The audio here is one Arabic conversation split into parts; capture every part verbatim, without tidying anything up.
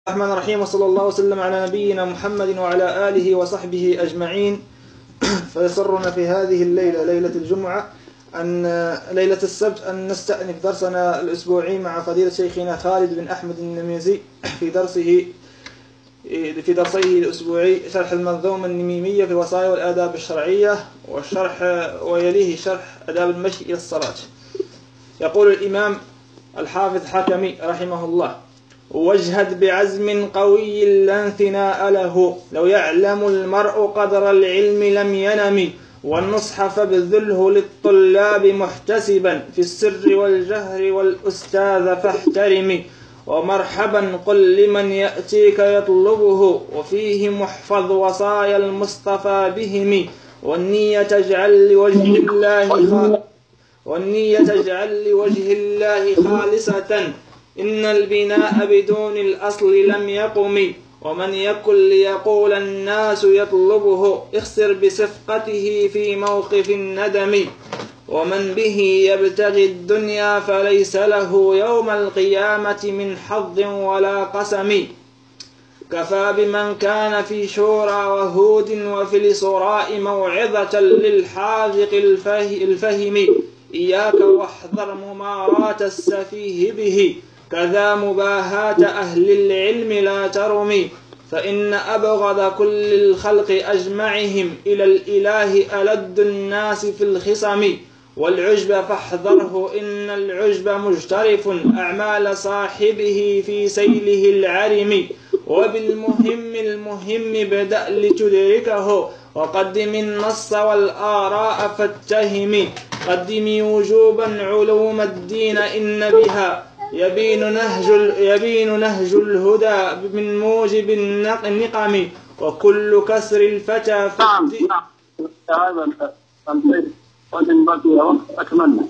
الرحمن الرحيم، وصلى الله وسلم على نبينا محمد وعلى آله وصحبه أجمعين. فيسرنا في هذه الليلة، ليلة الجمعة، أن ليلة السبت، أن نستأنف درسنا الأسبوعي مع فضيلة شيخنا خالد بن أحمد النميزي في درسه في درسيه الأسبوعي شرح المنظومة النميمية في الوصايا والآداب الشرعية، والشرح ويليه شرح آداب المشي إلى الصلاة. يقول الإمام الحافظ حكمي رحمه الله: واجهد بعزم قوي لا انثناء له، لو يعلم المرء قدر العلم لم ينم، والنصح فابذله للطلاب محتسبا، في السر والجهر والأستاذ فاحترم، ومرحبا قل لمن يأتيك يطلبه، وفيه محفظ وصايا المصطفى بهم، والنية تجعل لوجه الله خالصة والنية تجعل لوجه الله خالصة، إن البناء بدون الأصل لم يقم، ومن يكن ليقول الناس يطلبه، اخسر بصفقته في موقف الندم، ومن به يبتغي الدنيا فليس له يوم القيامة من حظ ولا قسم، كفى بمن كان في شورى وهود وفي الصراء موعظة للحاذق الفهم، إياك واحذر ممارات السفيه به، كذا مباهاة أهل العلم لا ترمي، فإن أبغض كل الخلق أجمعهم إلى الإله ألد الناس في الخصم، والعجب فاحذره إن العجب مجترف أعمال صاحبه في سيله العرم، وبالمهم المهم بدأ لتدركه، وقدم النص والآراء فاتهم، قدم وجوبا علوم الدين إن بها يبين نهج يبين نهج الهدى من موجب النقم، وكل كسر الفتى نعم نعم هذا البيت وإن بقي وقت أكملنا.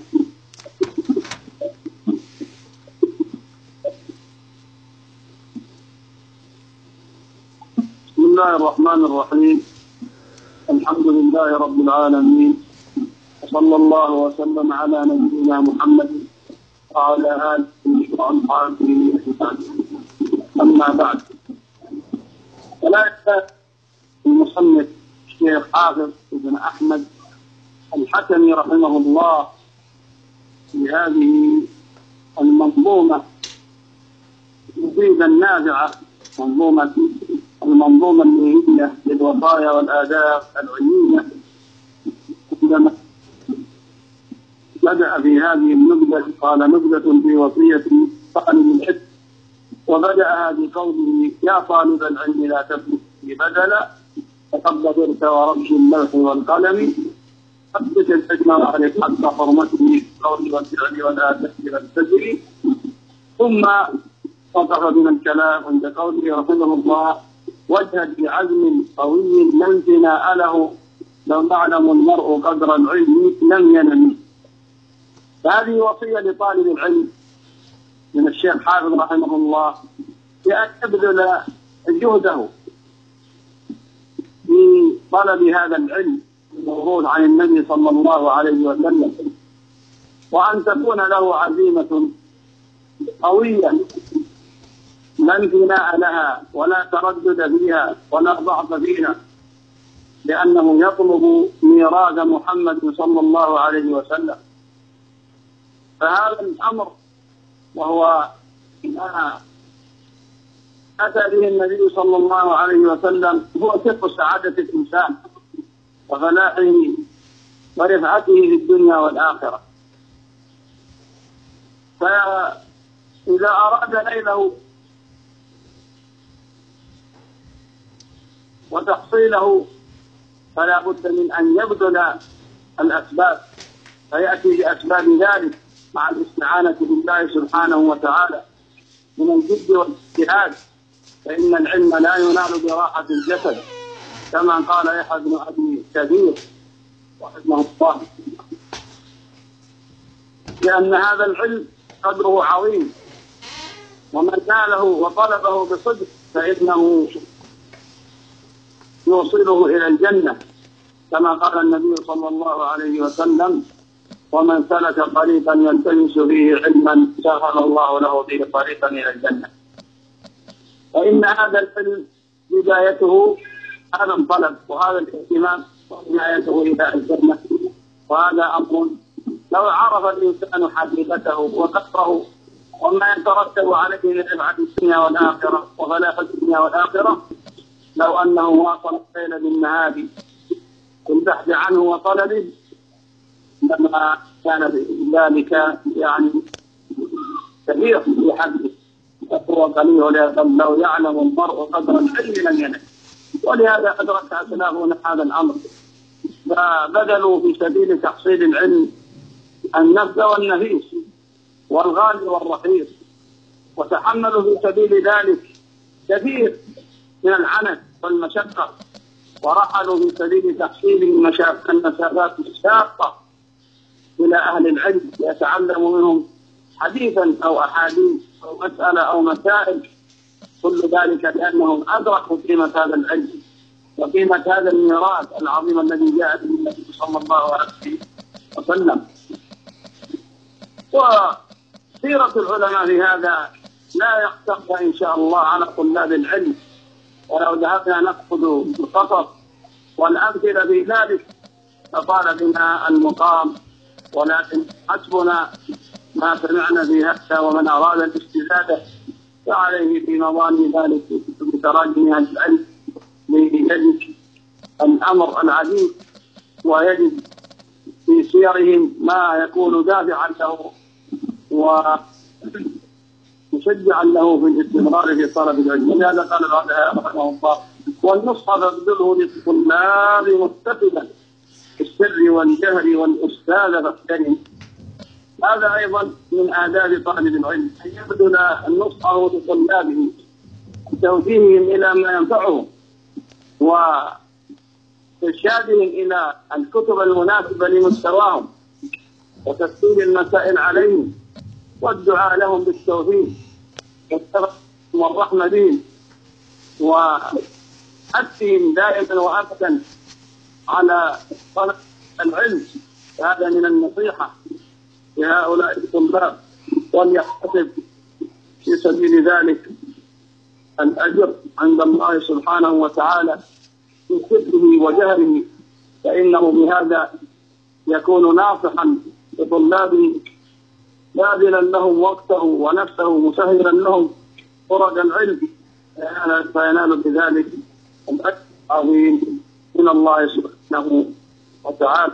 بسم الله الرحمن الرحيم، الحمد لله رب العالمين، وصلى الله وسلم على نبينا محمد وعلى آله وأصحابه أجمعين. أما بعد، فلا يزال المصنف الشيخ حافظ بن أحمد الحكمي رحمه الله في هذه المنظومة المفيدة النافعة، منظومة المنظومة النهائية للوصايا والآداب العلمية، عندما بدأ في هذه النبذة قال: نبذة في وصية طالب العلم، وبدأها بقوله: يا طالب العلم لا تبذل بدلا، فقد بذلت ورمش اللوح والقلم، ثبت الحكم واعرف حق حرمته بالقول والفعل والآداب والسجل. ثم وقف من الكلام عند قوله رحمه الله: واجهد بعزم قوي لا انثناء له، لو يعلم المرء قدر العلم لم ينم. فهذه وصية لطالب العلم من الشيخ حافظ رحمه الله بأن يبذل جهده في طلب هذا العلم الموروث عن النبي صلى الله عليه وسلم، وأن تكون له عزيمة قوية لا انثناء لها ولا تردد فيها ولا ضعف فيها، لأنه يطلب ميراث محمد صلى الله عليه وسلم. فهذا الأمر وهو ما أتى به النبي صلى الله عليه وسلم هو سر سعادة الإنسان وفلاحه ورفعته في الدنيا والآخرة. فإذا أراد نيله وتحصيله فلا بد من أن يبذل الأسباب، فيأتي بأسباب ذلك مع الاستعانة بالله سبحانه وتعالى من الجد والاجتهاد، فإن العلم لا ينال براحة الجسد، كما قال يحيى بن أبي كثير رحمه الله، لأن هذا العلم قدره عظيم، ومن ناله وطلبه بصدق فإنه يوصله إلى الجنة، كما قال النبي صلى الله عليه وسلم: ومن سلك طريقا يلتمس فيه علما سهل الله له به طريقا إلى الجنة. فإن هذا العلم بدايته هذا الطلب وهذا الاهتمام ونهايته إلى الجنة، وهذا أمر لو عرف الإنسان حقيقته وقدره وما يترتب عليه من ربح الدنيا والآخرة وفلاح الدنيا والآخرة، لو أنه واصل الليل بالنهار في البحث عنه وطلبه لما كان ذلك يعني كبير في حقه، فهو قليل لو يعلم المرء قدر العلم لم ينل. ولهذا أدرك أسلافنا هذا الأمر، فبذلوا في سبيل تحصيل العلم النفس والنفيس والغالي والرخيص، وتحملوا في سبيل ذلك كثير من العنت والمشقة، ورحلوا في سبيل تحصيل المسافات الشاقة إلى أهل العلم ليتعلموا منهم حديثا أو أحاديث أو مسألة أو مسائل، كل ذلك لأنهم أدركوا قيمة هذا العلم وقيمة هذا الميراث العظيم الذي جاء به النبي صلى الله عليه وسلم. وسيرة العلماء في هذا لا يختص إن شاء الله على طلاب العلم، ولو ذهبنا نأخذ القصص والأمثلة في ذلك لطال بنا المقام، ولكن حسبنا ما سمعنا في هذا، ومن أراد الاستزادة فعليه في مضان ذلك بتراجم أهل العلم ليجد الأمر العديد ويجد في سيرهم ما يكون دافعا له ومشجعا له في الاستمرار في طلب العلم. ولهذا قال العلماء رحمه الله: والنصح فابذله للطلاب مستفدا في السر والجهر والأستاذ فاحترم. هذا أيضا من آداب طالب العلم، أن يبذل نصحه لطلابه، توجيههم إلى ما ينفعهم وإرشادهم إلى الكتب المناسبة لمستواهم وتسهيل المسائل عليهم والدعاء لهم بالتوفيق والرحمة بهم وحثهم دائما وأبدا على طلب العلم. هذا من النصيحة لهؤلاء الطلاب، وليحتسب في سبيل ذلك الأجر عند الله سبحانه وتعالى في سره وجهره، فإنه بهذا يكون ناصحا لطلابه باذلا لهم وقته ونفسه مسهلا لهم طرق العلم، فينال بذلك الأجر العظيم من الله سبحانه وتعالى.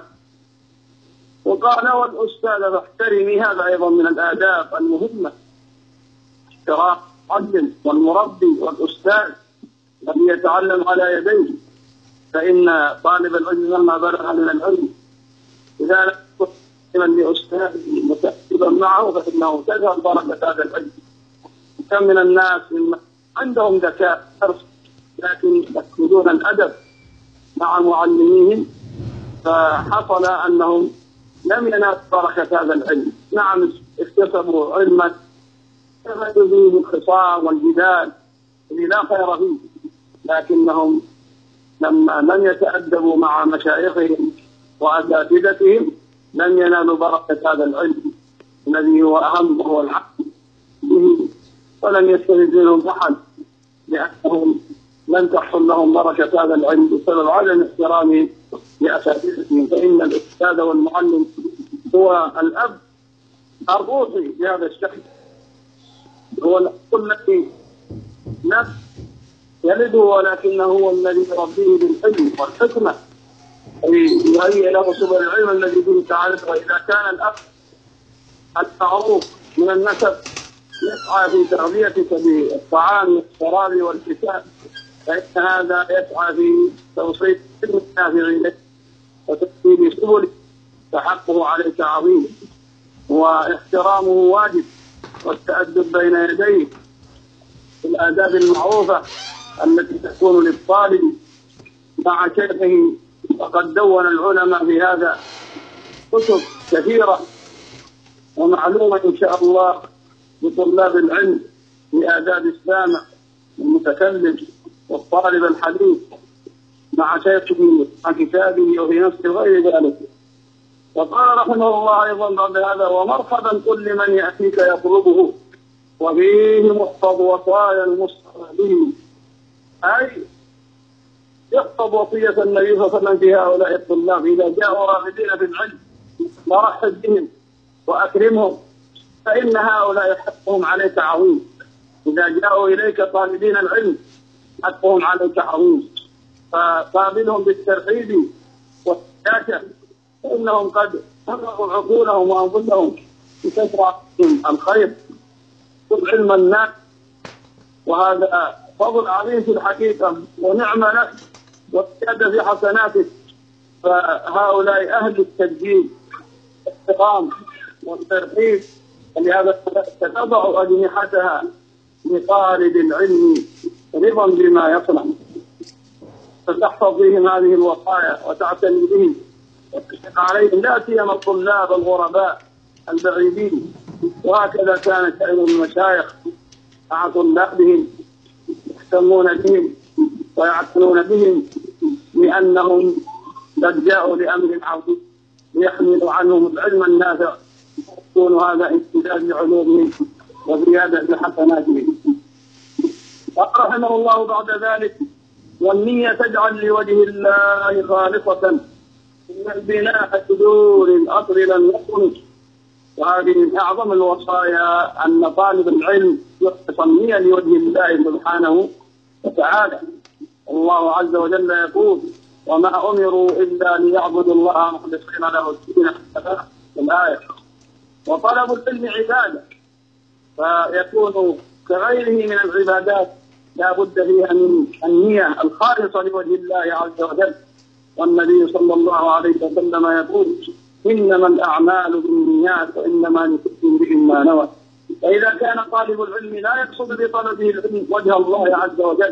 وقال: والأستاذ فاحترمي. هذا أيضا من الآداب المهمة، احترام المعلم والمربي والأستاذ الذي يتعلم على يديه، فإن طالب العلم لما بلغ من العلم إذا لم يكن من لأستاذه متأدبا معه فإنه تذهب بركة هذا العلم. كم من الناس مما عندهم ذكاء لكن يفقدون الأدب مع معلميهم، فحصل أنهم لم ينالوا بركة هذا العلم. نعم اكتسبوا علما استفادوا به الخصام والجدال الذي لا خير فيه، لكنهم لما لم يتأدبوا مع مشايخهم وأساتذتهم لم ينالوا بركة هذا العلم الذي هو أهم وهو العقل به، ولم يستفد منهم أحد لأنهم لم تحصل لهم بركة هذا العلم بسبب عدم احترامهم لأساتذتهم. فإن الأستاذ والمعلم هو الأب الروحي لهذا الشخص، هو الأب الذي نفس يلده، ولكنه هو الذي يربيه بالعلم والحكمة يهيئ له سبل العلم الذي به تعالى. وإذا كان الأب المعروف من النسب يسعى في تربيتك بالطعام والشراب والكتاب، فإن هذا يسعى في توصيل علم النافع إليك وتسهيل سبله، فحقه عليك عظيم واحترامه واجب، والتأدب بين يديه الآداب المعروفة التي تكون للطالب مع شيخه. وقد دون العلماء في هذا كتب كثيرة ومعلومة إن شاء الله لطلاب العلم في آداب السامع والمتكلم والطالب الحديث مع شيخه مع كتابه وفي نفسه غير ذلك. وقال رحمه الله أيضا بعد هذا: ومرحبا كل من يأتيك يطلبه وفيه محفظ وصايا المستقبلين، أي يحفظ وصية النبي صلى الله عليه وسلم في هؤلاء الطلاب إذا جاءوا راغبين في العلم فرحب بهم وأكرمهم، فإن هؤلاء حقهم عليك عظيم. إذا جاءوا إليك طالبين العلم حقهم عليك عظيم، فقابلهم بالترحيب والسياسة، فإنهم قد فرغوا عقولهم وأنفسهم بكثرة الخير علم الناس، وهذا فضل عظيم في الحقيقة ونعمة لك وزيادة في حسناتك. فهؤلاء أهل التسجيل والاحترام والترحيب، ولهذا تتضع أجنحتها لطالب العلم رضا بما يصنع، فتحفظ بهم هذه الوصايا وتعتني بهم وتشفق عليهم، لا سيما الطلاب الغرباء البعيدين. وهكذا كان سائر المشايخ مع طلابهم يهتمون بهم ويعتنون بهم، لأنهم قد جاءوا لأمر عظيم ليحملوا عنهم العلم النافع، يكون هذا امتداد لعلومهم وزيادة لحسناتهم. قال رحمه الله بعد ذلك: والنية تجعل لوجه الله خالصة، إن البناء بدون الأصل لم يكن. وهذه من أعظم الوصايا أن طالب العلم يخلص النية لوجه الله سبحانه وتعالى. الله عز وجل يقول: وما أمروا إلا ليعبدوا الله مخلصين له الدين حنفاء، الآية. وطلب العلم عبادة، فيكون كغيره من العبادات لا بد فيها من النية الخالصة لوجه الله عز وجل. والنبي صلى الله عليه وسلم يقول: إنما الأعمال بالنيات وإنما لكل امرئ ما نوى. فإذا كان طالب العلم لا يقصد بطلبه العلم وجه الله عز وجل،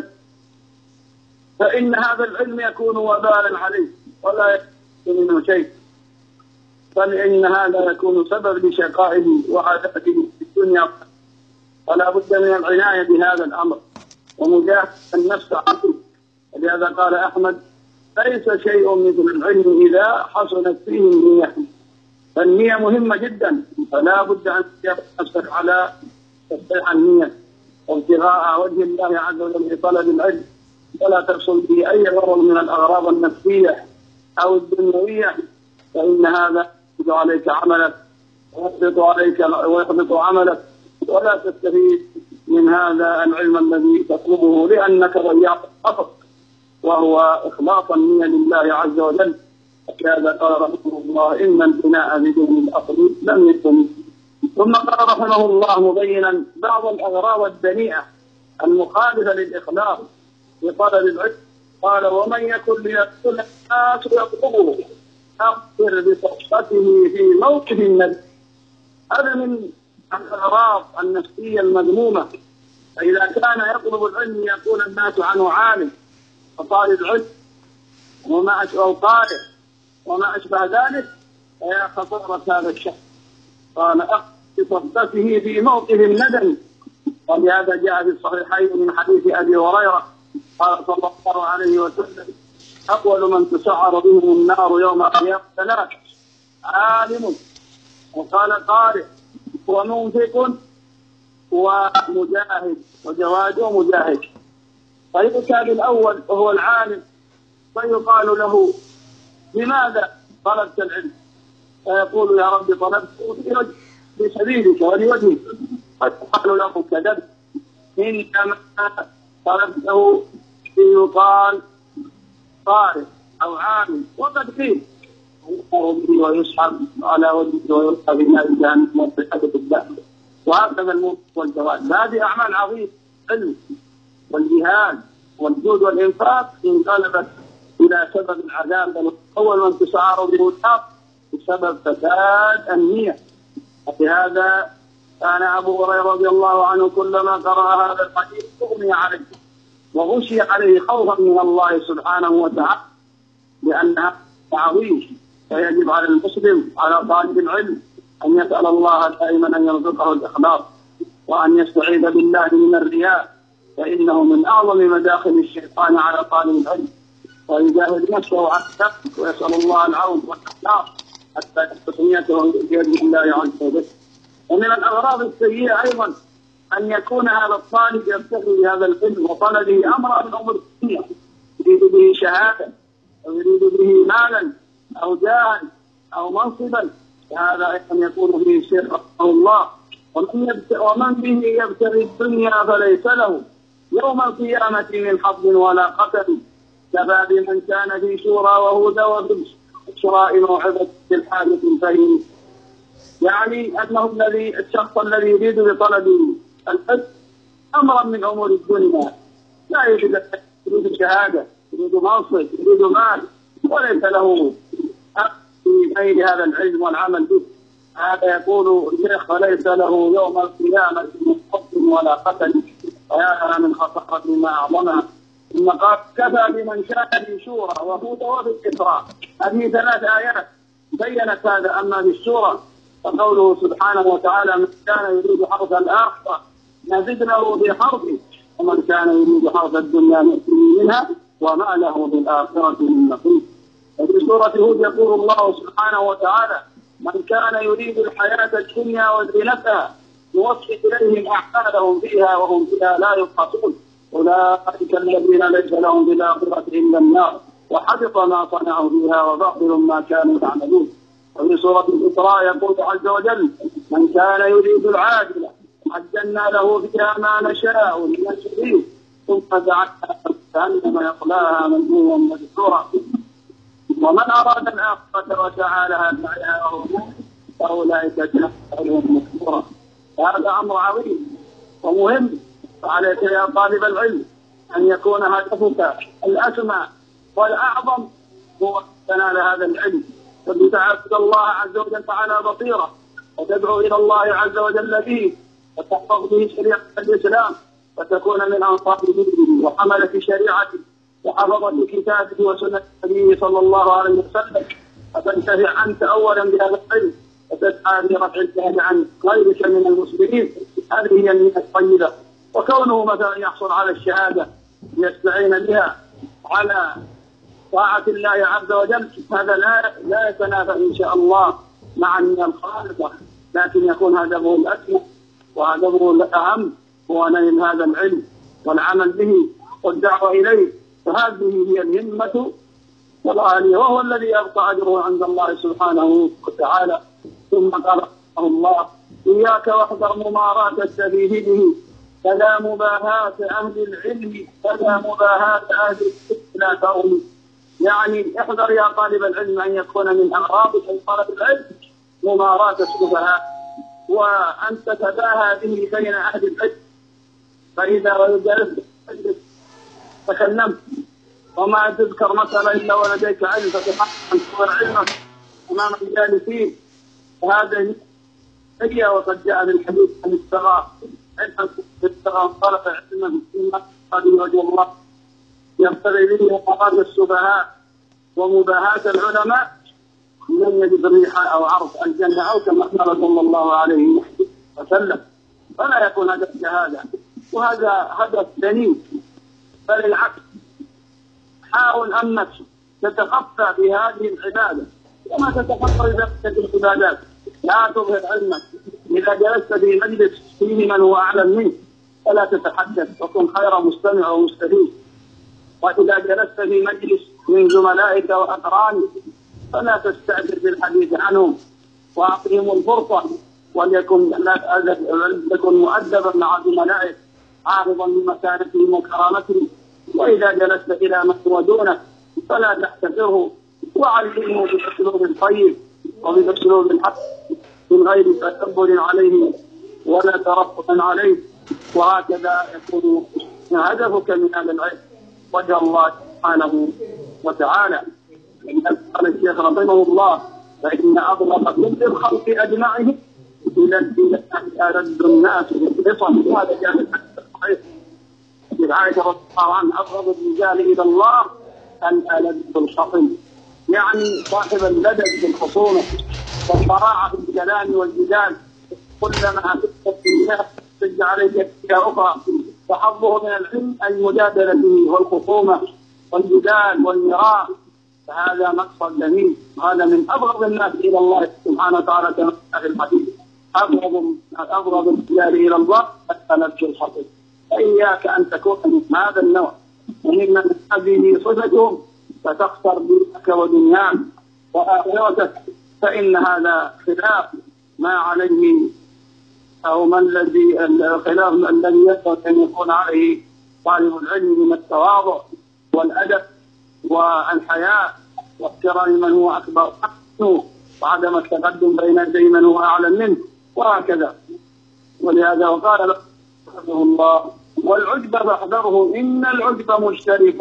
فإن هذا العلم يكون وبالا عليه ولا يكون منه شيء، بل إن هذا يكون سبب لشقائه وعذابه في الدنيا. فلا بد من العناية بهذا الأمر ومجاهدة النفس عنه. ولهذا قال أحمد: ليس شيء مثل العلم إذا حصلت فيه النية. فالنية مهمة جدا، فلا بد أن تنفسك على تصحيح النية وابتغاء وجه الله عز وجل في طلب العلم، ولا تحصل به أي غرض من الأغراض النفسية أو الدنيوية، فإن هذا يحبط عليك عملك ويحبط عليك ويحبط عملك، ولا تستفيد من هذا العلم الذي تطلبه، لأنك ضيعت الأصل وهو إخلاص النية لله عز وجل. وكذا قال رحمه الله: إن البناء بدون الأصل لم يكن. ثم قال رحمه الله مبينا بعض الأغراض الدنيئة المخالفة للإخلاص في طلب العلم، قال: ومن يكن ليقتل الناس يطلبه أخبر بصحبته في موقف النبي. هذا من الأغراض النفسية المذمومة. فإذا كان يطلب العلم يكون الناس عنه عالم وطالب علم وما أشبه قارئ وما أشبه ذلك، فيا خطورة هذا الشخص. قال: أخبر بصحبته في موقف الندم. ولهذا جاء في الصحيحين من حديث أبي هريرة قال صلى الله عليه وسلم: أول من تسعر بهم النار يوم القيامة ثلاث: عالم، وقال قارئ، ومنفق، ومجاهد، وجواد ومجاهد. فيؤتى بالأول وهو العالم فيقال له: لماذا طلبت العلم؟ فيقول: يا رب طلبته في سبيلك ولوجهك. فيقال له: كذبت، إنما طلبته ليقال قارئ أو عالم. وقد قيل ويسحب على وجهه ويلقى بنار جهنم والحدث الدائم. وهكذا الموت والجواد. هذه أعمال عظيمة، العلم والجهاد والجود والإنفاق انقلبت إلى سبب العذاب. أول من تسعر به النار بسبب فساد النية. وبهذا كان أبو هريرة رضي الله عنه كلما قرأ هذا الحديث أغمي عليه وغشي عليه خوفا من الله سبحانه وتعالى، لأنها عظيم. فيجب على المسلم على طالب العلم أن يسأل الله دائما أن يرزقه الإخلاص وأن يستعيذ بالله من الرياء، فإنه من أعظم مداخل الشيطان على طالب العلم. ويجاهد نفسه على الشك ويسأل الله العون والإخلاص حتى يحفظ نيته بيد الله عز وجل. ومن الأغراض السيئة أيضا أن يكون هذا الطالب يبتغي بهذا العلم وطلبه أمرا من أمور الدنيا، يريد به شهادة أو يريد به مالا أو جاها أو منصبا، هذا أيضا يكون فيه شرك رحمه الله. ومن, يبت... ومن به يبتغي الدنيا فليس له يوم القيامة من حظ ولا قتل، كفى بمن كان في شورى وهدى وبشراء موعظة الحاجة الفهم. يعني أنه الذي الشخص الذي يريد بطلب العلم أمرا من أمور الدنيا، لا يريد يريد شهادة، يريد منصب، يريد مال، وليس له في غير هذا العلم والعمل به، هذا يقول الشيخ فليس له يوم القيامة من حظ ولا قتل، ويا من خطأت ما أعظمها. ثم قال كفى بمن كان في شورى وهدى وفي الإسراء. هذه ثلاث آيات بينت هذا. أما في الشورى فقوله سبحانه وتعالى من كان يريد حرث الآخرة نزد له في حرثه ومن كان يريد حرث الدنيا نؤتيه منها وما له بالآخرة من نصيب. وفي سورة هود يقول الله سبحانه وتعالى من كان يريد الحياة الدنيا وزينتها نوفي إليهم أعمالهم فيها وهم فيها لا يبخسون أولئك الذين ليس لهم بالآخرة إلا النار وحبط ما صنعوا فيها وباطل ما كانوا يعملون. وفي سورة الإسراء يقول عز وجل من كان يريد العاجلة عجلنا له فيها ما نشاء لمن يريد ثم جعلنا جهنم يصلاها مذموما مدحورا ومن أراد الآخرة وسعى لها سعيها وهو مؤمن فأولئك كان سعيهم مشكورا. هذا أمر عظيم ومهم، فعليك يا طالب العلم أن يكون هدفك الأسمى والأعظم هو تنال هذا العلم، وتعبد الله عز وجل على بصيرة وتدعو إلى الله عز وجل به وتحفظ به شريعة الإسلام وتكون من أنصار دينه وحملة شريعته وحفظة كتابه وسنة نبيه صلى الله عليه وسلم، فتنتفع أنت أولا بهذا العلم وتسعى برفع الجهل عن غيرك من المسلمين. هذه هي النية الطيبة. وكونه مثلا يحصل على الشهادة يستعين بها على طاعة الله عز وجل هذا لا لا يتنافى إن شاء الله مع النية الخالصة، لكن يكون هدفه الأسمى وهدفه الأهم هو نيل هذا العلم والعمل به والدعوة إليه. فهذه هي الهمة والغالية، وهو الذي يبقى أجره عند الله سبحانه وتعالى. ثم قال الله إياك واحذر ممارات السفيه به فلا مباهاة أهل العلم فلا مباهاة أهل العلم لا تؤمن. يعني احذر يا طالب العلم أن يكون من أغراض طلب العلم ممارات السفهاء وأن تتباهى به بين أهل العلم. فإذا جلست تكلمت وما تذكر مثلا إلا ولديك علم فتحقق أن تظهر علمك أمام الجالسين، وهذا هي وقد جاء بالحديث عن الصغار علما بالصغار طلب علما مما قد وجه الله يبتغي به مقاصد السفهاء ومباهاة العلماء لن يجد ريح أو عرف الجنة أو كما قال صلى الله عليه وسلم. فلا يكون هدفك هذا، وهذا هدف دنيء، بل العكس. حاول أنك تتخفى في هذه العبادة كما تتخفى ببقية العبادات. لا تظهر علمك. إذا جلست في مجلس فيه من هو أعلم منك فلا تتحدث وكن خير مستمع ومستفيد. وإذا جلست في مجلس من زملائك وأقرانك فلا تستعجل بالحديث عنهم وأعطهم الفرصة وليكن لكن مؤدبا مع زملائك عارضا لمكانتهم وكرامتهم. وإذا جلست إلى من هو دونك فلا تحتقره وعلمه بأسلوب طيب وبأسلوب الحق من غير تكبر عليه ولا ترفق عليه. وهكذا يكون هدفك من هذا العلم وجه الله سبحانه وتعالى. قال الشيخ رحمه الله فإن أبلغ كل الخلق أجمعهم إلى الإله ألد الناس بالقصص. هذا جاء في الصحيح في عائشة رضي الله عنها أبغض الرجال إلى الله الألد الخصم، يعني صاحب اللدد في الخصومة والصراعة في الكلام والجدال. كلما أتت الناس تجد عليك أشياء أخرى، فحظه من العلم المجادلة فيه والخصومة والجدال والمراء، فهذا مقصد جميل. هذا من أبغض الناس إلى الله سبحانه وتعالى كما في الحديث. أبغض أبغض الرجال إلى الله نبكي الحقيقة. فإياك أن تكون من هذا النوع، وإن هذه صفتهم فتخسر دينك ودنياك وآخرتك، فإن هذا خلاف ما عليه أو من الذي الخلاف الذي يجب أن يكون عليه طالب العلم من التواضع والأدب والحياء واحترام من هو أكبر منه وعدم التقدم بين يدي من هو أعلم منه وهكذا. ولهذا وقال رحمه الله: والعجب فاحذره إن العجب مشترك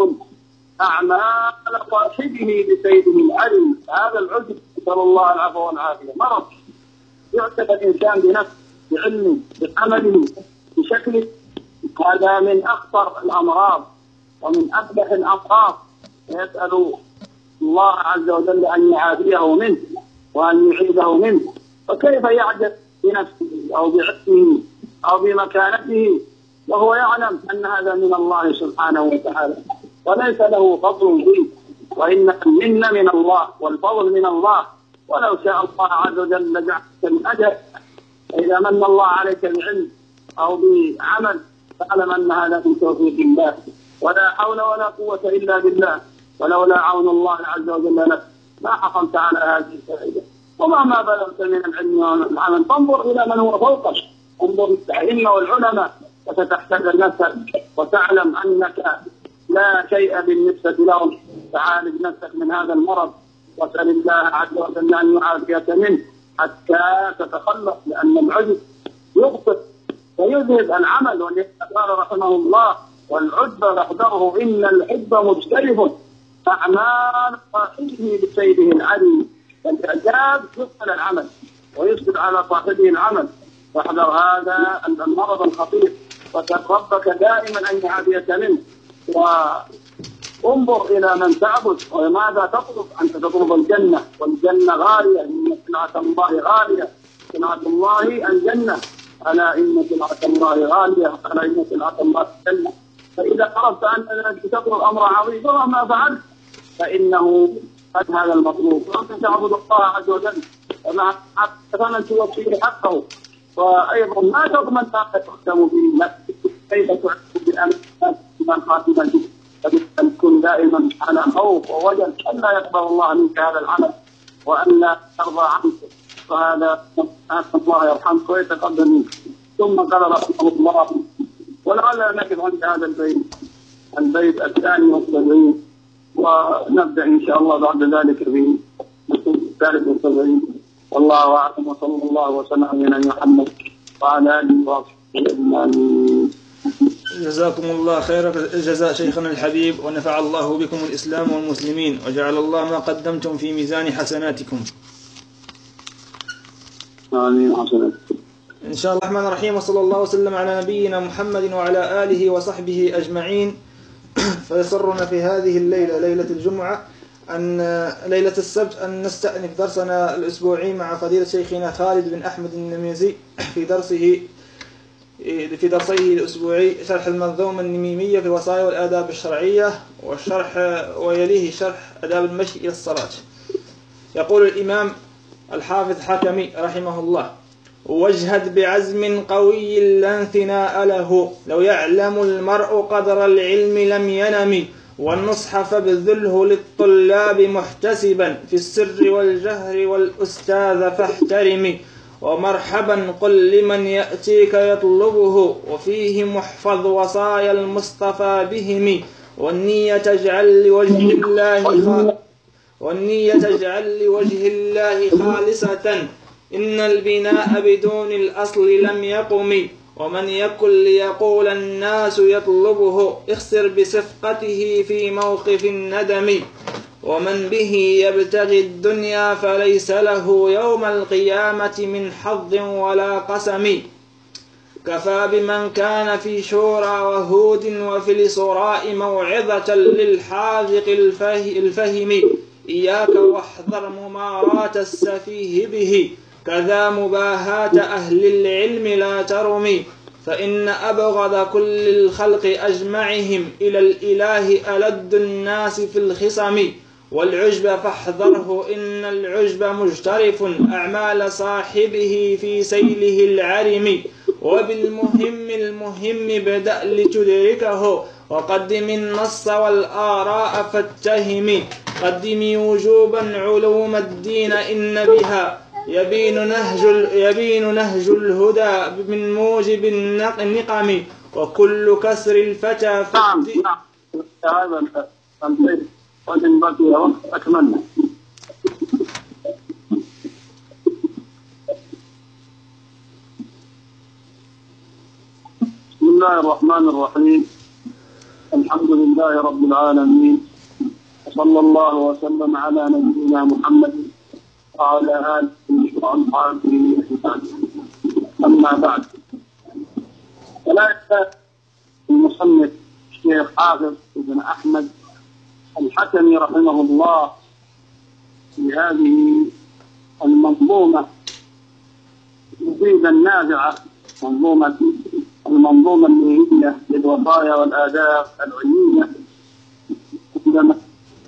أعمال صاحبه بسيده العلم. هذا العجب نسأل الله العفو والعافية مرض يعتبر الإنسان بنفسه بعلمه بعمله بشكله. هذا من أخطر الأمراض ومن أقبح الأمراض، يسأل الله عز وجل أن يعافيه منه وأن يعيده منه. فكيف يعجب بنفسه أو بعلمه أو بمكانته وهو يعلم أن هذا من الله سبحانه وتعالى وليس له فضل فيه، وإن المنة من الله والفضل من الله. ولو شاء الله عز وجل لجعلك من أجل. إذا من الله عليك بعلم أو بعمل فاعلم أن هذا من توفيق الله، ولا حول ولا قوة إلا بالله. ولولا عون الله عز وجل لك ما حصلت على هذه الفائدة. ومهما بلغت من العلم والعمل فانظر إلى من هو فوقك، انظر الأئمة والعلماء وستحتاج نفسك وتعلم أنك لا شيء بالنسبة لهم. تعالج نفسك من هذا المرض واسأل الله عز وجل أن يعافيك منه حتى تتخلص، لأن العجب يبطل ويذهب العمل. ولذلك قال رحمه الله: والعجب فاحذره إن الحب مجترف أعمال صاحبه بسيده العلي. فالإعجاب يبطل العمل ويسقط على صاحبه العمل. واحذر هذا المرض الخطير وسل ربك دائما أن يعافيك منه. وانظر إلى من تعبد وماذا تطلب. أنت تطلب الجنة والجنة غالية، إن سلعة الله غالية، سلعة الله الجنة، ألا إن سلعة الله غالية، ألا إن سلعة الله الجنة. فإذا عرفت أنك تطلب أمر عظيم وما فعلت فإنه قد هذا المطلوب. وأنت تعبد الله عز وجل ومع فمن توفيه حقه. وأيضا ما تضمن أن تختم به نفسك، كيف تعبد بأمانة من خاتما فبأن تكون دائما على خوف ووجل أن لا يقبل الله منك هذا العمل وأن لا يرضى عنك. فهذا أسأل الله يرحمك ويتقبل منك. ثم قال رحمه الله: ولعلنا نقف عند هذا البيت البيت الثاني والسبعين ونبدأ إن شاء الله بعد ذلك في الثالث والسبعين. والله أعلم، وصلى الله وسلم على محمد وعلى آله وصحبه أجمعين. جزاكم الله خير الجزاء شيخنا الحبيب، ونفع الله بكم الإسلام والمسلمين، وجعل الله ما قدمتم في ميزان حسناتكم. آمين. حسناتكم إن شاء الله الرحمن الرحيم. وصلى الله وسلم على نبينا محمد وعلى آله وصحبه أجمعين. فيسرنا في هذه الليلة ليلة الجمعة أن ليلة السبت أن نستأنف درسنا الأسبوعي مع فضيلة شيخنا خالد بن أحمد النميزي في درسه في درسيه الأسبوعي شرح المنظومة النميمية في الوصايا والآداب الشرعية، والشرح ويليه شرح آداب المشي إلى الصلاة. يقول الإمام الحافظ حكمي رحمه الله: واجهد بعزم قوي لا انثناء له، لو يعلم المرء قدر العلم لم ينم، والنصح فابذله للطلاب محتسبا في السر والجهر والأستاذ فاحترم، ومرحبا قل لمن يأتيك يطلبه، وفيه محفظ وصايا المصطفى بهم، والنية تجعل لوجه الله والنية تجعل لوجه الله خالصة، إن البناء بدون الأصل لم يقم، ومن يكن ليقول الناس يطلبه، اخسر بصفقته في موقف الندم، ومن به يبتغي الدنيا فليس له يوم القيامة من حظ ولا قسم، كفى بمن كان في شورى وهود وفي الإسراء موعظة للحاذق الفهم، إياك واحذر ممارات السفيه به، كذا مباهاة أهل العلم لا ترمي، فإن أبغض كل الخلق أجمعهم إلى الإله ألد الناس في الخصم، والعجب فاحذره إن العجب مجترف أعمال صاحبه في سيله العرم وبالمهم المهم بدأ لتدركه وقدم النص والآراء فاتهم قدم وجوبا علوم الدين إن بها يبين نهج, يبين نهج الهدى من موجب النقم وكل كسر الفتى في نعم نعم هذا وإن بقي وقت أكملنا. بسم الله الرحمن الرحيم الحمد لله رب العالمين وصلى الله وسلم على نبينا محمد وعلى آله وأصحابه أجمعين. أما بعد، فلا يحتاج المصنف الشيخ حافظ بن أحمد الحكمي رحمه الله في هذه المنظومة المفيدة النافعة، منظومة المنظومة اللي للوصايا والآداب العلمية، عندما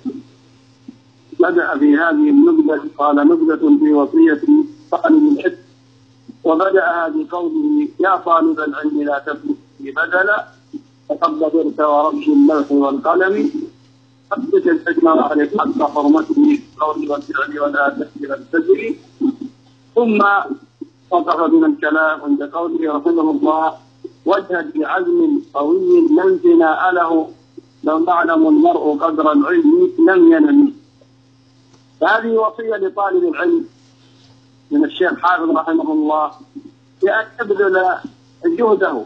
بدأ في هذه النبذة قال: نبذة في وصية طالب العلم، وبدأ بقوله: يا طالب العلم لا تكن في بدلا فقد ضررت ورمش اللوح والقلم حدث الحكمة وعرف حق حرمته بالقول والفعل والآداب والسجل. ثم وقف من الكلام عند قوله رحمه الله: واجهد بعزم قوي لن ثناء له لو يعلم المرء قدر العلم لم ينم. فهذه وصية لطالب العلم من الشيخ حافظ رحمه الله بأن يبذل جهده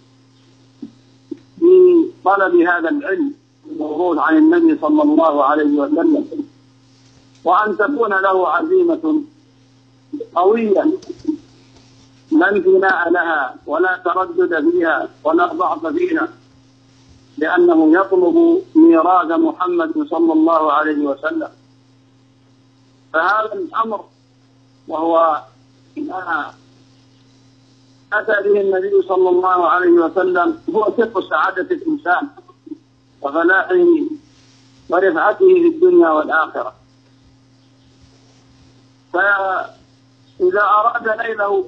في طلب هذا العلم الموروث عن النبي صلى الله عليه وسلم، وأن تكون له عزيمة قوية لا انثناء لها ولا تردد فيها ولا ضعف فيها، لأنه يطلب ميراث محمد صلى الله عليه وسلم. فهذا الأمر وهو ما أتى به النبي صلى الله عليه وسلم هو سر سعادة الإنسان وفلاحه ورفعته في الدنيا والآخرة. فإذا أراد نيله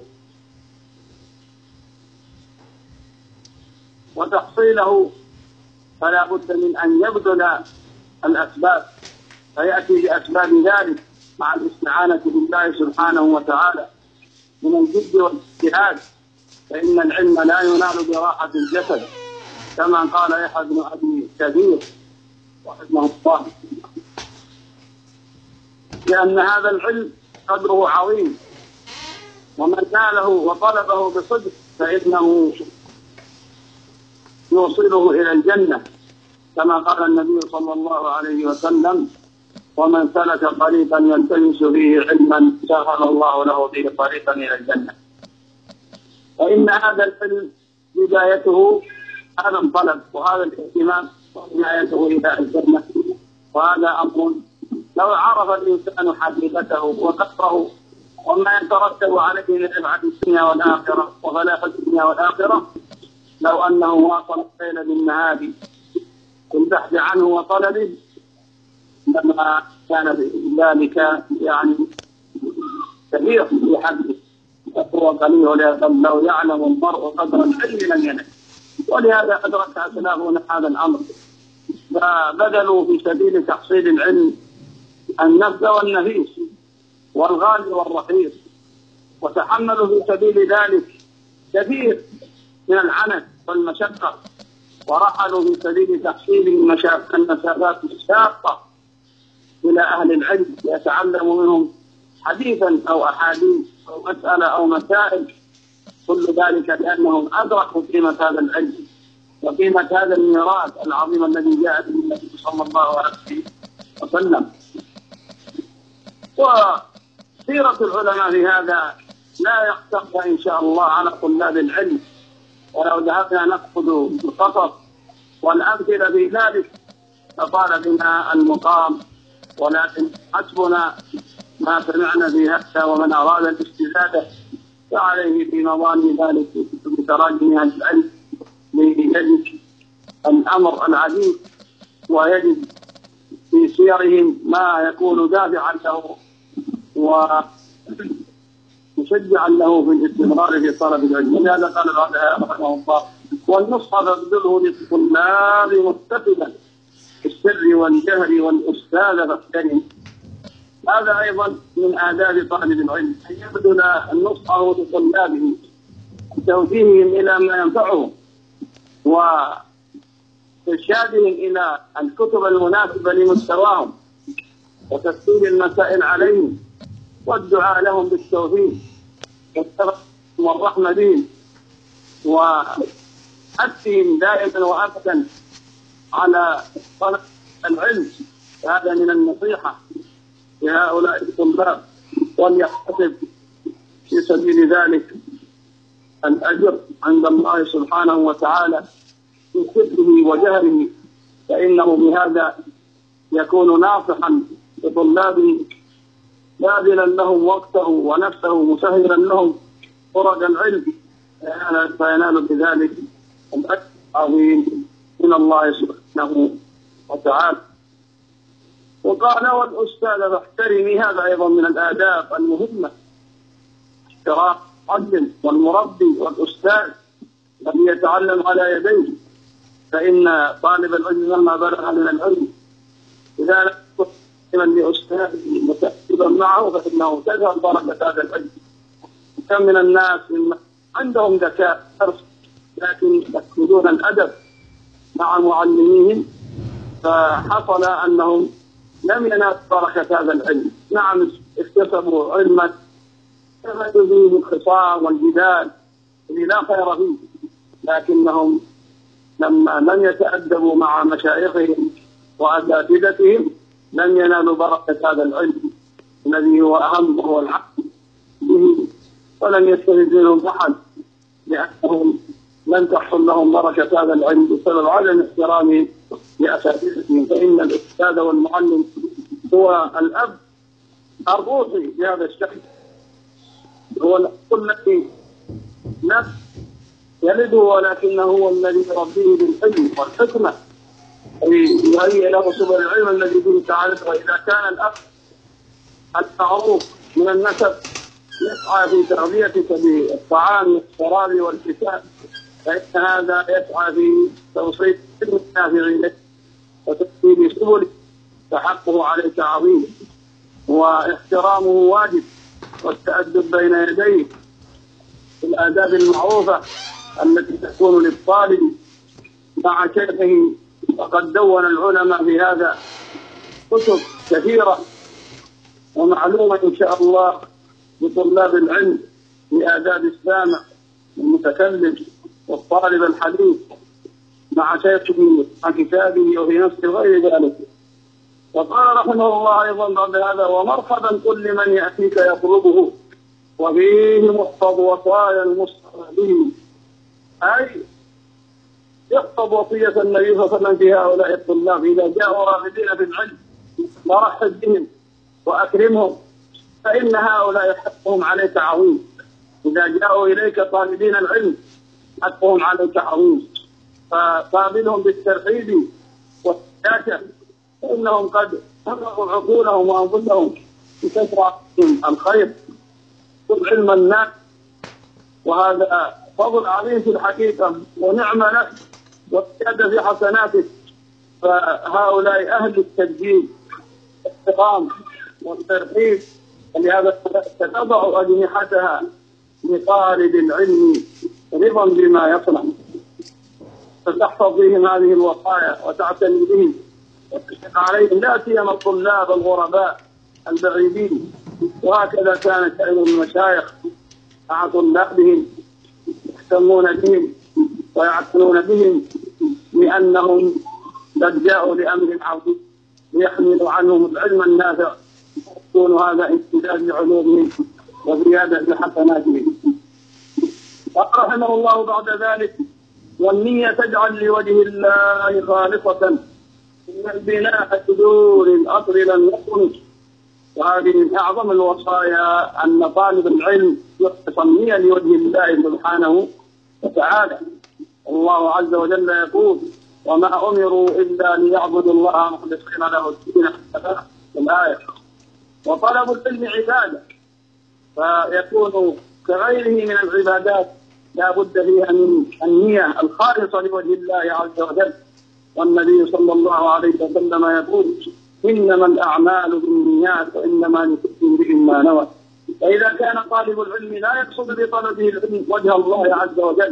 وتحصيله فلا بد من أن يبذل الأسباب، فيأتي بأسباب ذلك مع الاستعانة بالله سبحانه وتعالى من الجد والاجتهاد، فإن العلم لا ينال براحة الجسد كما قال يحيى بن أبي كثير رحمه الله، لأن هذا العلم قدره عظيم، ومن ناله وطلبه بصدق فإنه يوصله إلى الجنة كما قال النبي صلى الله عليه وسلم: ومن سلك طريقا يلتمس فيه علما سهل الله له به طريقا إلى الجنة. فإن هذا العلم بدايته هذا الطلب وهذا الاهتمام ونهايته إلى الجنة، وهذا أمر لو عرف الإنسان حقيقته وقدره وما يترتب عليه من رفعة الدنيا والآخرة وفلاح الدنيا والآخرة، لو أنه واصل الليل بالنهار في البحث عنه وطلبه لما كان ذلك يعني كبير في حده، وهو قليل لو يعلم المرء قدر العلم لم ينل. ولهذا أدرك أسلافنا هذا الأمر، فبذلوا في سبيل تحصيل العلم النفس والنفيس والغالي والرخيص، وتحملوا في سبيل ذلك كثير من العنت والمشقة، ورحلوا في سبيل تحصيل المسافات الشاقة إلى أهل العلم يتعلموا منهم حديثا أو أحاديث أو مسألة أو مسائل، كل ذلك لأنهم أدركوا قيمة هذا العلم وقيمة هذا الميراث العظيم الذي جاء به النبي صلى الله عليه وسلم. وسيرة العلماء في هذا لا يختص إن شاء الله على طلاب العلم، ولو ذهبنا نأخذ القصص والأمثلة في ذلك لطال بنا المقام، ولكن حسبنا ما سمعنا في هذا، ومن أراد الاستزادة فعليه في مظان ذلك بتراجم أهل العلم ليجد الأمر العديد ويجد في في سيرهم ما يكون دافعا له ومشجعا له في الاستمرار في طلب العلم. لهذا قال العلماء رحمه الله: والنصح فابذله للطلاب مستفدا في السر والجهر والأستاذ فاحترم. هذا أيضا من آداب طالب العلم، أن يبذل النصح لطلابه، توجيههم إلى ما ينفعهم وإرشادهم إلى الكتب المناسبة لمستواهم وتفصيل المسائل عليهم والدعاء لهم بالتوفيق والرحمة بهم وحثهم دائما وأبدا على طلب العلم. هذا من النصيحة لهؤلاء الطلاب، وليحتسب في سبيل ذلك الأجر عند الله سبحانه وتعالى في سره وجهره، فإنه بهذا يكون ناصحا لطلابه باذلا لهم وقته ونفسه مسهلا لهم طرق العلم، فينال بذلك الأجر العظيم من الله سبحانه وتعالى. وقال: والأستاذ فاحترمي. هذا أيضا من الآداب المهمة، احترام المعلم والمربي والأستاذ الذي يتعلم على يديه، فإن طالب العلم لما بلغ من العلم إذا لم يكن من لأستاذه متأدبا معه فإنه تذهب بركة هذا العلم. كم من الناس عندهم ذكاء لكن يفقدون الأدب مع معلميهم، فحصل أنهم لم ينالوا بركة هذا العلم. نعم اكتسبوا علما استفادوا به الخصام والجدال الذي لا خير فيه، لكنهم لما لم يتأدبوا مع مشايخهم وأساتذتهم لم ينالوا بركة هذا العلم الذي هو أهم وهو العمل به، ولم يستفد منهم أحد لأنهم لم تحصل لهم بركة هذا العلم بسبب عدم احترامهم لأساتذتهم. فإن الأستاذ والمعلم هو الأب الروحي لهذا الشخص، هو الأب الذي نفس يلده ولكنه هو الذي يربيه بالعلم والحكمة ويهيئ له سبل العلم الذي به تعالى. وإذا كان الأب المعروف من النسب يسعى في تربيتك بالطعام والشراب والكساء، فإن هذا يسعى في توصيل علم النافع لك وتسهيل سبله، فحقه عليك عظيم واحترامه واجب، والتأدب بين يديه الآداب المعروفة التي تكون للطالب مع شيخه. وقد دون العلماء في هذا كتب كثيرة ومعلومة إن شاء الله لطلاب العلم في آداب السامع والمتكلم والطالب الحديث مع شيخه مع كتابه وفي نفس غير ذلك. وقال رحمه الله أيضا بعد هذا: ومرحبا قل لمن يأتيك يطلبه وفيه محفظ وصايا المصطفى به. أي يحفظ وصية النبي صلى الله عليه وسلم في هؤلاء الطلاب إذا جاءوا راغبين في العلم فرحب بهم وأكرمهم، فإن هؤلاء حقهم عليك عظيم. إذا جاءوا إليك طالبين العلم حقهم عليك عظيم، فقابلهم بالترحيب والسياسة، فإنهم قد فرغوا عقولهم وأنفسهم بكثرة الخير والعلم الناس، وهذا فضل عظيم في الحقيقة ونعمة لك وزيادة في حسناتك. فهؤلاء أهل التسجيل والاحترام والترحيب، ولهذا تتضع أجنحتها لطالب العلم رضا بما يصنع، فتحفظ بهم هذه الوصايا وتعتني بهم وتشفق عليهم، لا سيما الطلاب الغرباء البعيدين. وهكذا كان شأن المشايخ مع طلابهم، يهتمون بهم ويعتنون بهم لأنهم قد جاءوا لأمر عظيم ليحملوا عنهم العلم النافع، يكون هذا امتداد لعلومهم وزيادة لحسناتهم. قال رحمه الله بعد ذلك: والنية تجعل لوجه الله خالصة، إن البناء بدون الأصل لم يكن. وهذه من أعظم الوصايا أن طالب العلم يخلص النية لوجه الله سبحانه وتعالى. الله عز وجل يقول: وما أمروا إلا ليعبدوا الله مخلصين له الدين حتى الآية. وطلب العلم عبادة، فيكون كغيره من العبادات لا بد فيها من النية الخالصة لوجه الله عز وجل. والنبي صلى الله عليه وسلم يقول: إنما الأعمال بالنيات وإنما لكل امرئ ما نوى. فإذا كان طالب العلم لا يقصد بطلبه العلم وجه الله عز وجل،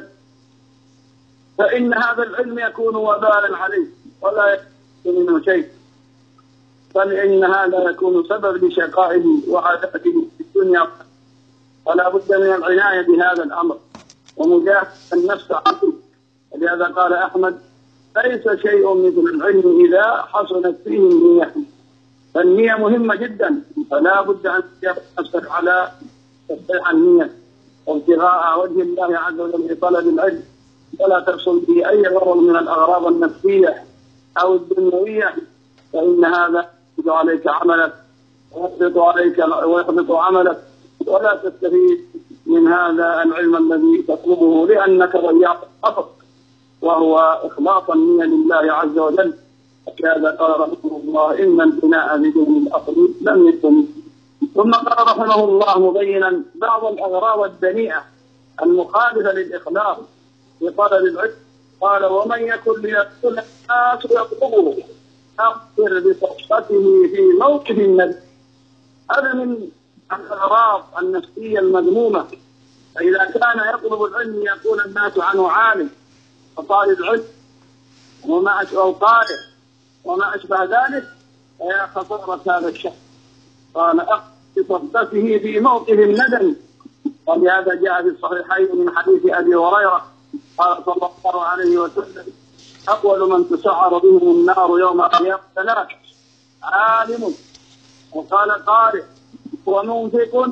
فإن هذا العلم يكون وبالا عليه ولا يكون منه شيء، بل إن هذا يكون سبب لشقائه وعذابه في الدنيا. فلا بد من العناية بهذا الأمر ومجاهدة النفس عنه. ولهذا قال أحمد: ليس شيء مثل العلم إذا حصلت فيه النية. فالنية مهمة جدا، فلا بد أن تجاهد نفسك على تصحيح النية وابتغاء وجه الله عز وجل في طلب العلم، ولا تحصل به أي غرض من الأغراض النفسية أو الدنيوية، فإن هذا يحبط عليك عملك ويحبط عليك ويحبط عملك، ولا تستفيد من هذا العلم الذي تطلبه، لأنك ضيعت الأصل وهو إخلاص النية لله عز وجل. وكذا قال رحمه الله: إن البناء بدون الأصل لم يكن. ثم قال رحمه الله مبينا بعض الأغراض الدنيئة المخالفة للإخلاص في طلب العلم، قال: ومن يكن ليقتل الناس يطلبه أخبر بصحته في موقف النبي. هذا من الأغراض النفسية المذمومة. فإذا كان يطلب العلم يكون الناس عنه عالم وطالب علم وما أشبه قارئ وما أشبه ذلك، فيا خسارة هذا الشخص. قال: أخبر بصحته في موقف الندم. ولهذا جاء في الصحيحين من حديث أبي هريرة قال صلى الله عليه وسلم: أول من تسعر بهم النار يوم القيامة ثلاث: عالم، وقال قارئ، ومنفق،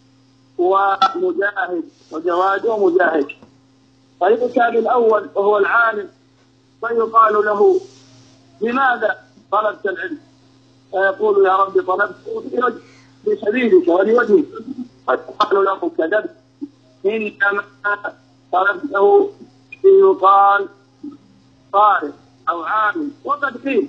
ومجاهد. وجواد ومجاهد. فيؤتى بالأول وهو العالم فيقال له: لماذا طلبت العلم؟ فيقول: يا رب طلبته في سبيلك ولوجهك. فيقال له: كذبت، إنما طلبته ليقال قارئ أو عالم. وقد قيل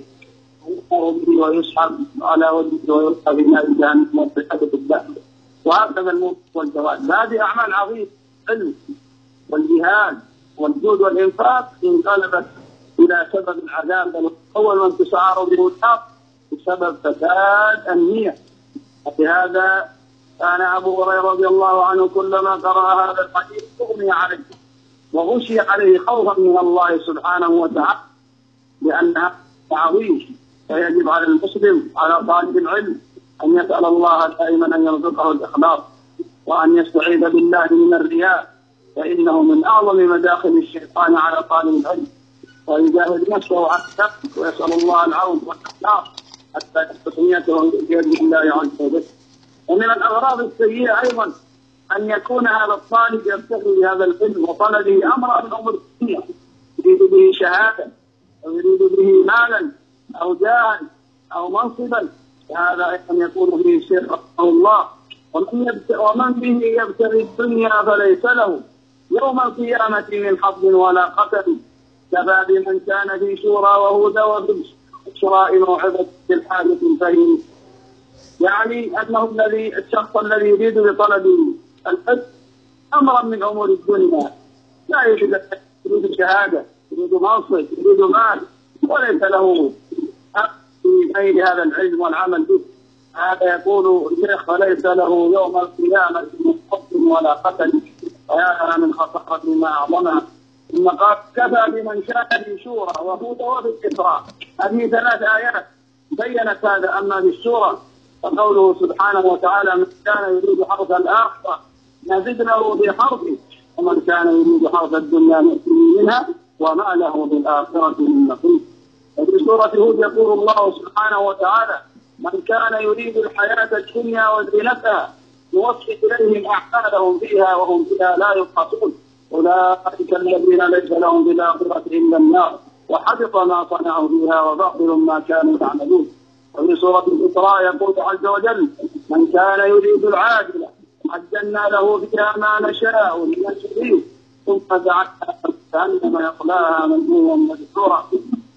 ويسحب على وجهه ويلقى بالنار جهنم والصحة بالدم. وهكذا الموت والجواد. هذه أعمال عظيمة، العلم والجهاد والجود والإنفاق انقلبت إلى سبب العذاب، بل أول من تسعر به النار بسبب فساد النية. وبهذا كان أبو هريرة رضي الله عنه كلما قرأ هذا الحديث أغمي عليه وغشي عليه خوفا من الله سبحانه وتعالى، لأنها عظيم. فيجب على المسلم على طالب العلم أن يسأل الله دائما أن يرزقه الإخلاص وأن يستعيذ بالله من الرياء، فإنه من أعظم مداخل الشيطان على طالب العلم. ويجاهد نفسه على النفس ويسأل الله العون والإخلاص حتى يثبت نيته بيد الله عز وجل. ومن الأغراض السيئة أيضا أن يكون هذا الطالب يبتغي بهذا العلم وطلبه أمرا من أمور الدنيا، يريد به شهادة أو يريد به مالا أو جاها أو منصبا، هذا أيضا يكون فيه شرك رحمه الله. ومن, ومن به يبتغي الدنيا فليس له يوم القيامة من حظ ولا قتل، كفى بمن كان في شورى وهدى وفي شراء موعظة الحاجة الفهم. يعني أنه الذي الشخص الذي يريد بطلب العلم أمرا من أمور الدنيا، لا يريد يريد شهادة، يريد منصب، يريد مال، وليس له في غير هذا العلم والعمل به، هذا يقول الشيخ: فليس له يوم القيامة من حظ ولا قتل. ويا من خطأت ما أعظمها. ثم قال: كفى بمن كان في شورى وهدى وفي الإسراء. هذه ثلاث آيات بينت هذا. أما في الشورى فقوله سبحانه وتعالى: من كان يريد حرث الآخرة نزد له في حرثه ومن كان يريد حرث الدنيا نؤتيه منها وما له بالآخرة من نصيب. وفي سورة هود يقول الله سبحانه وتعالى: من كان يريد الحياة الدنيا وزينتها نوفي إليهم أعمالهم فيها وهم فيها لا يبخسون أولئك الذين ليس لهم بالآخرة إلا النار وحبط ما صنعوا فيها وباطل ما كانوا يعملون. وفي سورة الإسراء يقول عز وجل: من كان يريد العاجلة عجلنا له فيها ما نشاء لمن يريد ثم جعلنا جهنم يصلاها مذموما مدحورا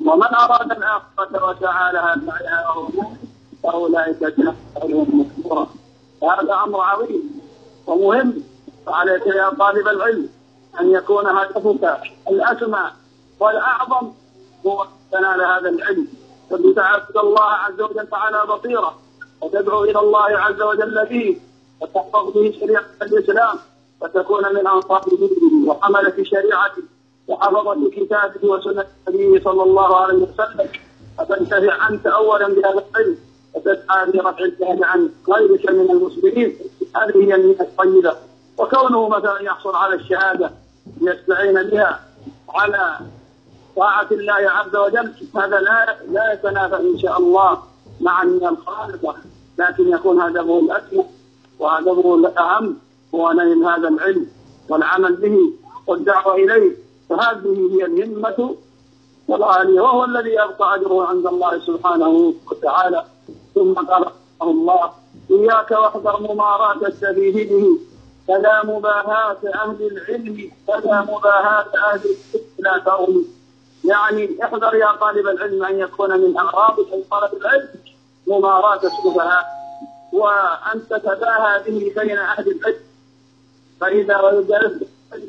ومن أراد الآخرة وسعى لها سعيها فأولئك كان سعيهم مشكورا. هذا أمر عظيم ومهم، فعليك يا طالب العلم أن يكون هدفك الأسمى والأعظم هو تنال هذا العلم، وتعبد الله عز وجل على بصيرة، وتدعو إلى الله عز وجل به، وتحفظ به شريعة الإسلام، وتكون من أنصار دينه وحملة شريعته وحفظة كتابه وسنة النبي صلى الله عليه وسلم، فتنتفع أنت أولا بهذا العلم وتسعى برفع الجهل عن غيرك من المسلمين. هذه هي النية الطيبة. وكونه مثلا يحصل على الشهادة يستعين بها على طاعة الله عز وجل، هذا لا لا يتنافى إن شاء الله مع النية الخالصة، لكن يكون هدفه الأسمى وهدفه الأهم هو نيل هذا العلم والعمل به والدعوة إليه. فهذه هي الهمة والغالية، وهو الذي يبقى أجره عند الله سبحانه وتعالى. ثم قال الله: إياك واحذر ممارات السفيه به، فلا مباهاة أهل العلم فلا مباهاة أهل العلم لا تؤمن. يعني احذر يا طالب العلم أن يكون من أغراض طلب العلم ممارات السفهاء، وأن تتباهى به بين أهل العلم. فإذا جلست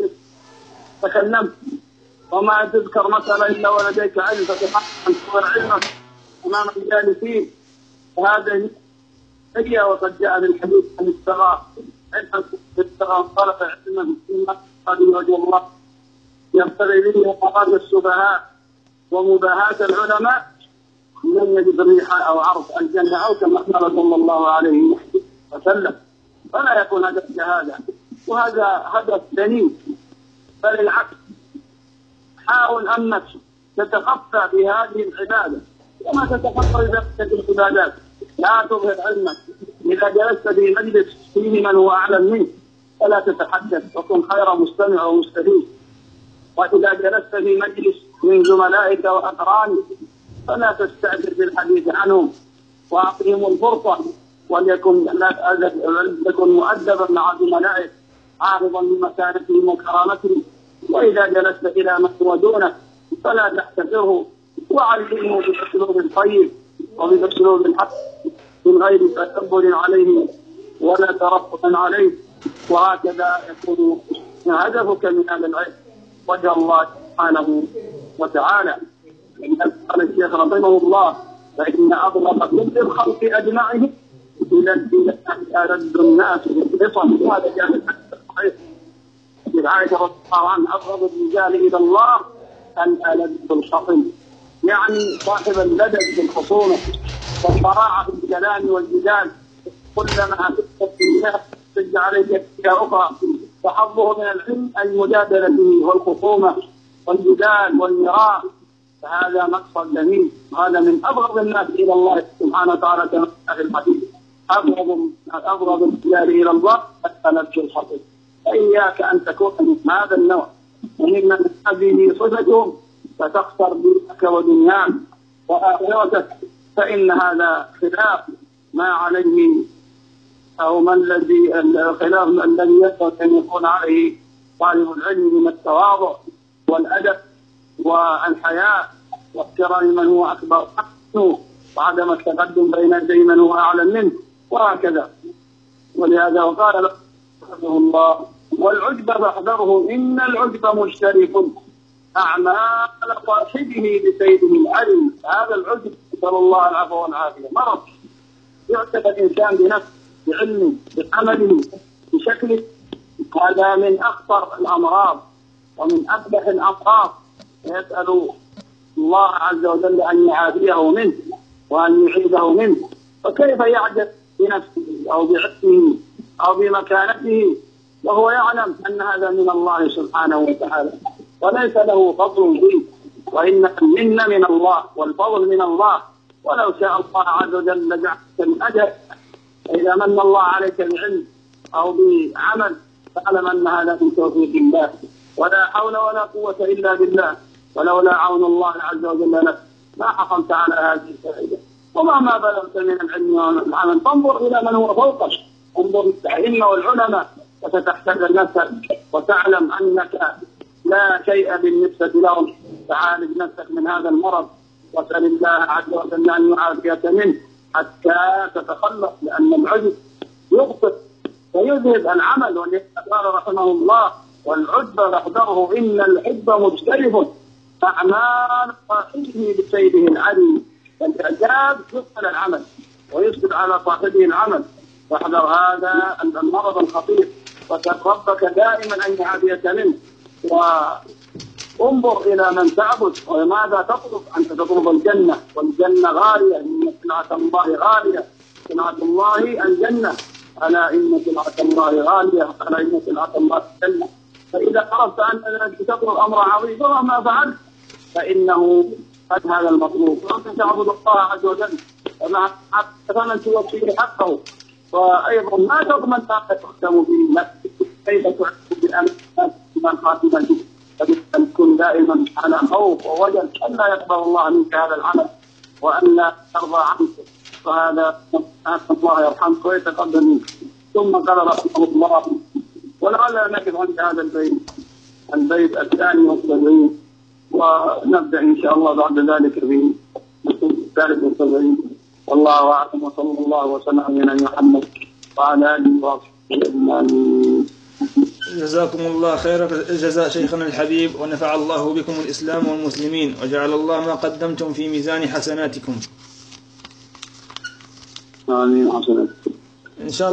تكلمت وما تذكر مثلا إلا ولديك علم فتحقق أن تكون علمك أمام الجالسين، وهذا هي. وقد جاء بالحديث عن الصغار علما بالصغار طلب علما فيما قد وجه الله يبتغي به مقاصد السفهاء ومباهاة العلماء لن يجد ريح أو عرض الجنة أو كما قال صلى الله عليه وسلم. فلا يكون هدف هذا، وهذا هدف دنيء، بل العكس. حاول أنك تتخفى في هذه العبادة كما تتخفى ببقية العبادات. لا تظهر علمك. إذا جلست في مجلس فيه من هو أعلم منك فلا تتحدث، وكن خير مستمع ومستفيد. وإذا جلست في مجلس من زملائك وأقرانك فلا تستعجل بالحديث عنهم، وأعطهم الفرصة، وليكن لكن مؤدبا مع زملائك عارضا لمكانتهم وكرامتهم. وإذا جلست إلى من هو دونك فلا تحتقره، وعلمه بأسلوب طيب وبأسلوب حق من غير تكبر عليه ولا ترفق عليه. وهكذا يكون هدفك من هذا العلم وجه الله سبحانه وتعالى. قال الشيخ رحمه الله: فإن أبغض كل الخلق أجمعهم إلى الإله ألد الناس بالقصص. وهذا جاء في الصحيح عن عائشة رضي الله عنها: أبغض الرجال إلى الله الألد بالخصم، يعني صاحب اللدد بالخصومة والصراعة في الكلام والجدال. كلما تشد عليك أشياء أخرى، فحظه من العلم المجادلة به والخصومة والجدال والمراء، فهذا مقصد جميل. هذا من أبغض الناس إلى الله سبحانه وتعالى كما في الحديث: أبغض أبغض الرجال إلى الله الألد بالخصم. فإياك أن تكون من هذا النوع، وممن هذه صفتهم فتخسر دينك ودنياك وآخرتك، فإن هذا خلاف ما عليه أو ما الذي الخلاف الذي يجب أن يكون عليه طالب العلم من التواضع والأدب والحياء واحترام من هو أكبر منه وعدم التقدم بين يدي من هو أعلم منه، وهكذا. ولهذا وقال رحمه الله: والعجب فاحذره إن العجب مشترك أعمال صاحبه بسيده العلم. هذا العجب نسأل الله العفو والعافية مرض يعتقد الإنسان بنفسه بعلمه بعمله بشكله. هذا من أخطر الأمراض ومن أقبح الأمراض، يسأل الله عز وجل أن يعافيه منه وأن يعيده منه. فكيف يعجب بنفسه أو بعلمه أو بمكانته وهو يعلم أن هذا من الله سبحانه وتعالى وليس له فضل فيه، وإن المنة من الله والفضل من الله. ولو شاء الله عز وجل لجعلك من أجل. إذا من الله عليك بعلم أو بعمل فاعلم أن هذا من توفيق الله، ولا حول ولا قوة إلا بالله. ولولا عون الله عز وجل لك ما حصلت على هذه الفائدة. ومهما بلغت من العلم والعمل فانظر إلى من هو فوقك، انظر الأئمة والعلماء وستحتاج نفسك وتعلم أنك لا شيء بالنسبة لهم. تعالج نفسك من هذا المرض واسأل الله عز وجل أن يعافيك منه حتى تتخلص، لأن العجب يبطل ويذهب العمل. ولذلك قال رحمه الله: والعجب يحذره إن الحب مجتلب أعمال صاحبه بسيده العلي. فالإعجاب يبطل العمل ويسقط على صاحبه العمل. واحذر هذا المرض الخطير، وسل ربك دائما أن يعافيك منه. وانظر إلى من تعبد وماذا تطلب. أنت تطلب الجنة، والجنة غالية، إن سلعة الله غالية، سلعة الله الجنة، ألا إن سلعة الله غالية، ألا إن سلعة الله الجنة. فإذا عرفت أنك تطلب أمر عظيم وما فعلت فإنه قد هذا المطلوب. وأنت تعبد الله عز وجل ومع فمن توفيه حقه. وأيضا ما تضمن ما تختم به نفسك، كيف تعبد بأمانة من خاتما فأن تكون دائما على خوف ووجل أن لا يقبل الله منك هذا العمل وأن لا ترضى عنك. فهذا أسأل الله يرحمك ويتقبل منك. ثم قال رحمه الله: ولعلنا نقف عند هذا البيت البيت الثاني والسبعين، ونبدأ إن شاء الله بعد ذلك في الثالث والسبعين. والله أعلم، وصلى الله وسلم على نبينا محمد وعلى آله وصحبه أجمعين. جزاكم الله خير الجزاء شيخنا الحبيب، ونفع الله بكم الإسلام والمسلمين، وجعل الله ما قدمتم في ميزان حسناتكم. آمين. حسنات. إن شاء الله.